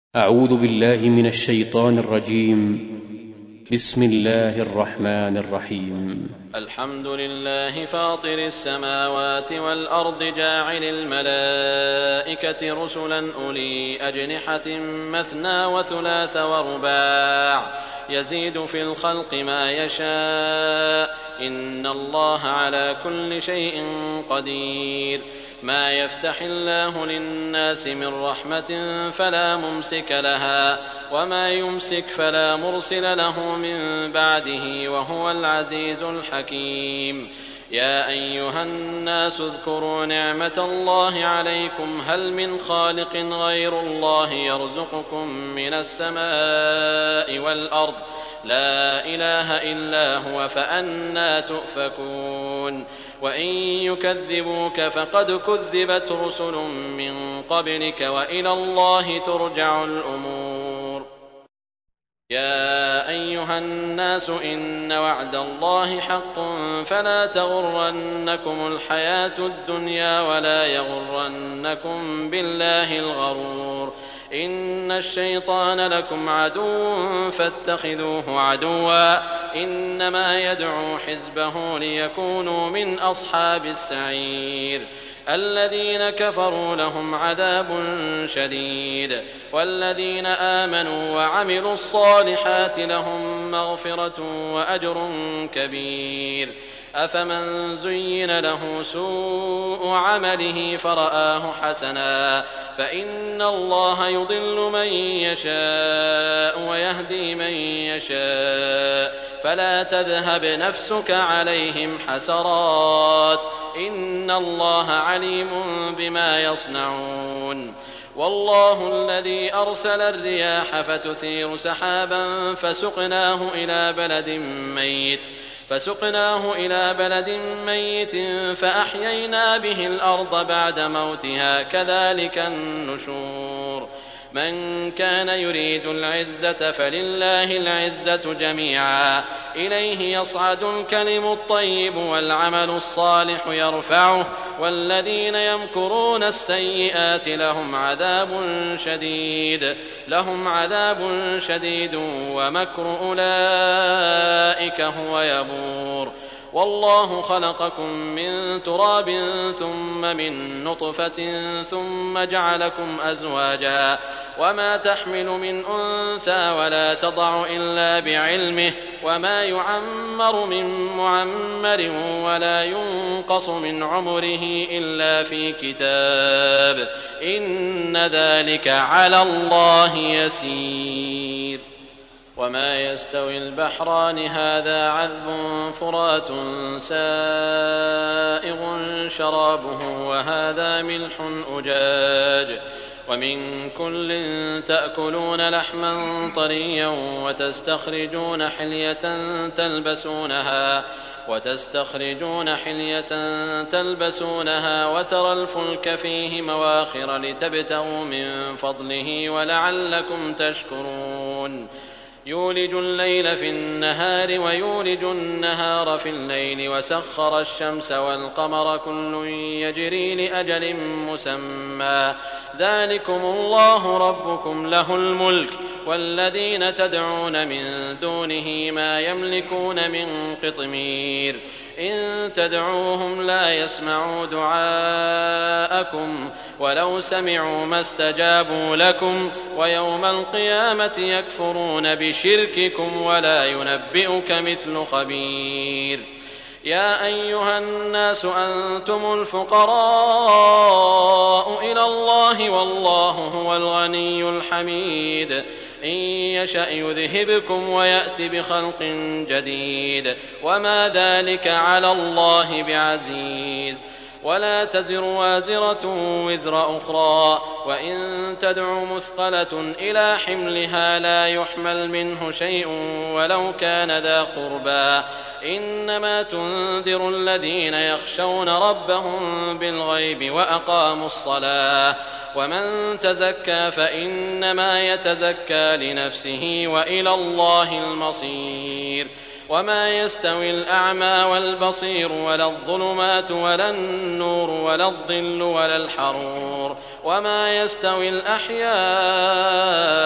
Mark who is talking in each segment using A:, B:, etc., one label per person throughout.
A: أعوذ بالله من الشيطان الرجيم. بسم الله الرحمن الرحيم.
B: الحمد لله فاطر السماوات والأرض جاعل الملائكة رسلا أولي أجنحة مثنى وثلاث ورباع يزيد في الخلق ما يشاء إن الله على كل شيء قدير. ما يفتح الله للناس من رحمة فلا ممسك لها وما يمسك فلا مرسل له من بعده وهو العزيز الحكيم. يا أيها الناس اذكروا نعمة الله عليكم هل من خالق غير الله يرزقكم من السماء والأرض لا إله إلا هو فأنى تؤفكون. وإن يكذبوك فقد كذبت رسل من قبلك وإلى الله ترجع الأمور. يا أيها الناس إن وعد الله حق فلا تغرنكم الحياة الدنيا ولا يغرنكم بالله الغرور. إن الشيطان لكم عدو فاتخذوه عدوا إنما يدعو حزبه ليكونوا من أصحاب السعير. الذين كفروا لهم عذاب شديد والذين آمنوا وعملوا الصالحات لهم مغفرة وأجر كبير. أفمن زين له سوء عمله فرآه حسنا فإن الله يضل من يشاء ويهدي من يشاء فلا تذهب نفسك عليهم حسرات إن الله عليم بما يصنعون. والله الذي أرسل الرياح فتثير سحابا فسقناه إلى بلد ميت فأحيينا به الأرض بعد موتها كذلك النشور. من كان يريد العزة فلله العزة جميعا إليه يصعد الكلم الطيب والعمل الصالح يرفعه والذين يمكرون السيئات لهم عذاب شديد ومكر أولئك هو يبور. والله خلقكم من تراب ثم من نطفة ثم جعلكم أزواجا وما تحمل من أنثى ولا تضع إلا بعلمه وما يعمر من معمر ولا ينقص من عمره إلا في كتاب إن ذلك على الله يسير. وما يستوي البحران هذا عذب فرات سائغ شرابه وهذا ملح أجاج ومن كل تأكلون لحما طريا وتستخرجون حلية تلبسونها وترى الفلك فيه مواخر لتبتغوا من فضله ولعلكم تشكرون. يولج الليل في النهار ويولج النهار في الليل وسخر الشمس والقمر كل يجري لأجل مسمى ذلكم الله ربكم له الملك والذين تدعون من دونه ما يملكون من قطمير. إن تدعوهم لا يسمعوا دعاءكم ولو سمعوا ما استجابوا لكم ويوم القيامة يكفرون بشرككم ولا ينبئك مثل خبير. يا أيها الناس أنتم الفقراء إلى الله والله هو الغني الحميد. إن يشأ يذهبكم ويأتي بخلق جديد وما ذلك على الله بعزيز. ولا تزر وازرة وزر أخرى وإن تدع مثقلة إلى حملها لا يحمل منه شيء ولو كان ذا قربى إنما تنذر الذين يخشون ربهم بالغيب وأقاموا الصلاة ومن تزكى فإنما يتزكى لنفسه وإلى الله المصير. وما يستوي الأعمى والبصير ولا الظلمات ولا النور ولا الظل ولا الحرور وما يستوي الأحياء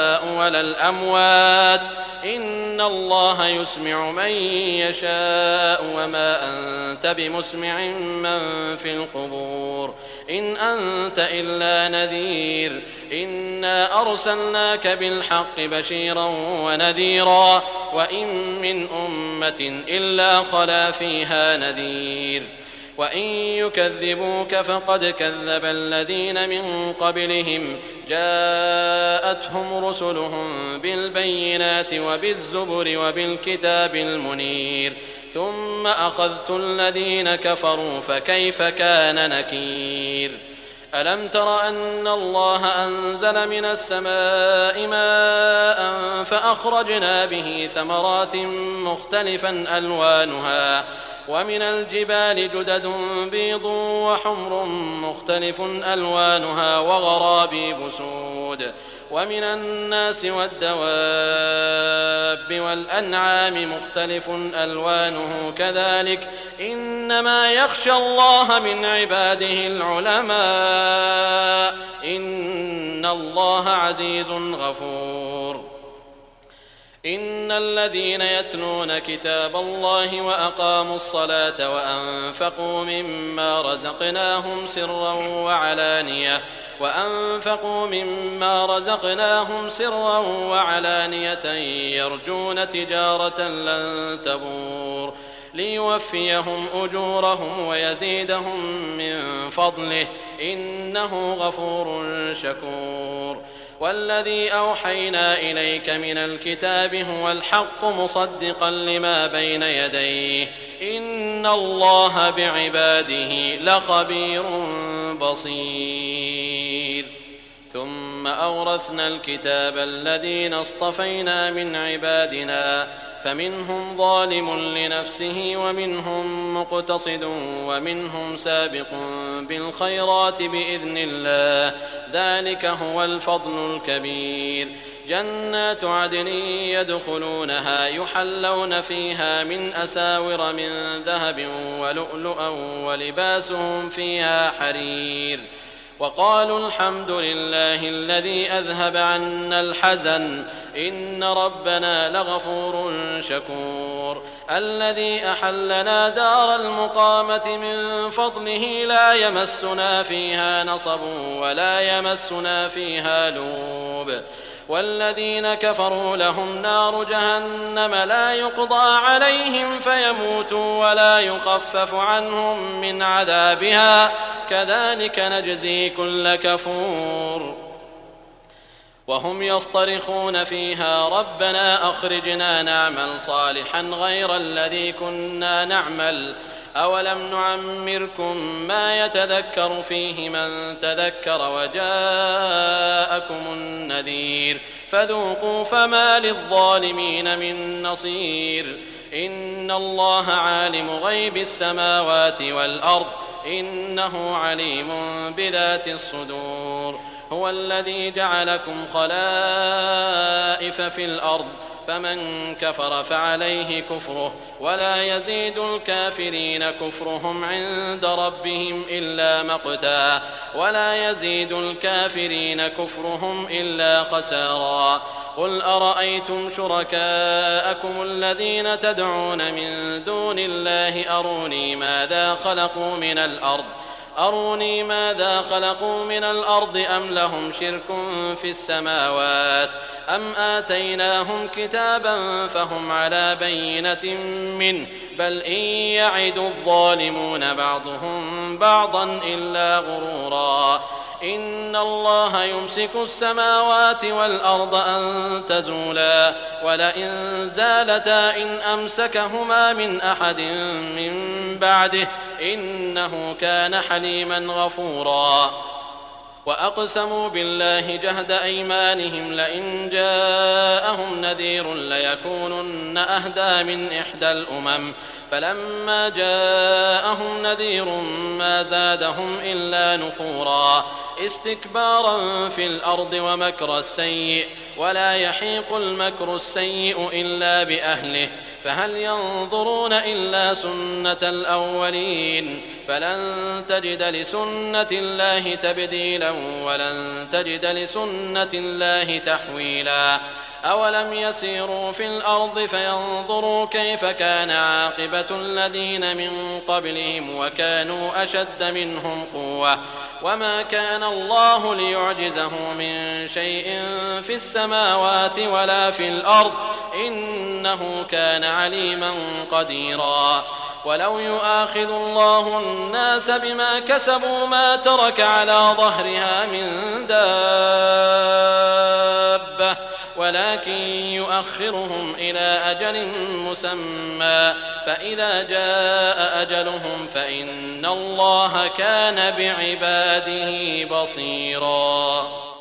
B: ولا الأموات إن الله يسمع من يشاء وما أنت بمسمع من في القبور إن أنت إلا نذير إنا أرسلناك بالحق بشيرا ونذيرا وإن من أمة إلا خلا فيها نذير وإن يكذبوك فقد كذب الذين من قبلهم جاءتهم رسلهم بالبينات وبالزبر وبالكتاب المنير ثم أخذت الذين كفروا فكيف كان نكير ألم تر أن الله أنزل من السماء ماء فأخرجنا به ثمرات مختلفا ألوانها ومن الجبال جدد بيض وحمر مختلف ألوانها وغرابيب سود ومن الناس والدواب والأنعام مختلف ألوانه كذلك إنما يخشى الله من عباده العلماء إن الله عزيز غفور إن الذين يتلون كتاب الله وأقاموا الصلاة وأنفقوا مما رزقناهم سرا وعلانية يرجون تجارة لن تبور ليوفيهم أجورهم ويزيدهم من فضله إنه غفور شكور والذي أوحينا إليك من الكتاب هو الحق مصدقا لما بين يديه إن الله بعباده لخبير بصير ثم أورثنا الكتاب الذين اصطفينا من عبادنا فمنهم ظالم لنفسه ومنهم مقتصد ومنهم سابق بالخيرات بإذن الله ذلك هو الفضل الكبير جنات عدن يدخلونها يحلون فيها من أساور من ذهب ولؤلؤا ولباسهم فيها حرير وقالوا الحمد لله الذي أذهب عنا الحزن إن ربنا لغفور شكور الذي أحلنا دار المقامة من فضله لا يمسنا فيها نصب ولا يمسنا فيها لوب والذين كفروا لهم نار جهنم لا يقضى عليهم فيموتوا ولا يخفف عنهم من عذابها كذلك نجزي كل كفور وهم يصطرخون فيها ربنا أخرجنا نعمل صالحا غير الذي كنا نعمل أولم نعمركم ما يتذكر فيه من تذكر وجاءكم النذير فذوقوا فما للظالمين من نصير إن الله عالم غيب السماوات والأرض إنه عليم بذات الصدور هو الذي جعلكم خلائف في الأرض فمن كفر فعليه كفره ولا يزيد الكافرين كفرهم عند ربهم إلا مقتا ولا يزيد الكافرين كفرهم إلا خسارا قل أرأيتم شركاءكم الذين تدعون من دون الله أروني ماذا خلقوا من الأرض أم لهم شرك في السماوات أم آتيناهم كتابا فهم على بينة منه بل إن يعد الظالمون بعضهم بعضا إلا غرورا إن الله يمسك السماوات والأرض أن تزولا ولئن زالتا إن أمسكهما من أحد من بعده إنه كان حليما غفورا وأقسموا بالله جهد أيمانهم لئن جاءهم نذير ليكونن أهدى من إحدى الأمم فلما جاءهم نذير ما زادهم إلا نفورا استكبارا في الأرض ومكر السيء ولا يحيق المكر السيء إلا بأهله فهل ينظرون إلا سنة الأولين فلن تجد لسنة الله تبديلا ولن تجد لسنة الله تحويلا أولم يسيروا في الأرض فينظروا كيف كان عاقبة الذين من قبلهم وكانوا أشد منهم قوة وما كان الله ليعجزه من شيء في السماوات ولا في الأرض إنه كان عليما قديرا ولو يؤاخذ الله الناس بما كسبوا ما ترك على ظهرها من دابة ولكن يؤخرهم إلى أجل مسمى فإذا جاء أجلهم فإن الله كان بعباده بصيرا.